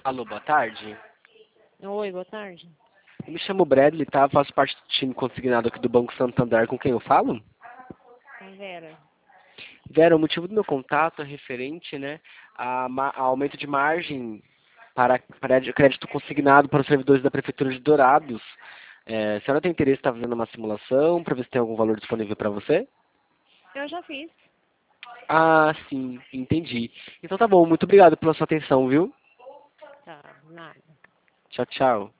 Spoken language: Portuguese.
Alô, boa tarde. Oi, boa tarde. Eu me chamo Bradley, tá? Faço parte do time consignado aqui do Banco Santander. Com quem eu falo? A Vera. Vera, o motivo do meu contato é referente, né, a aumento de margem para crédito consignado para os servidores da Prefeitura de Dourados. A senhora tem interesse em estar fazendo uma simulação para ver se tem algum valor disponível para você? Eu já fiz. Ah, sim, entendi. Então tá bom, muito obrigado pela sua atenção, viu? Tá, nada. Tchau, tchau.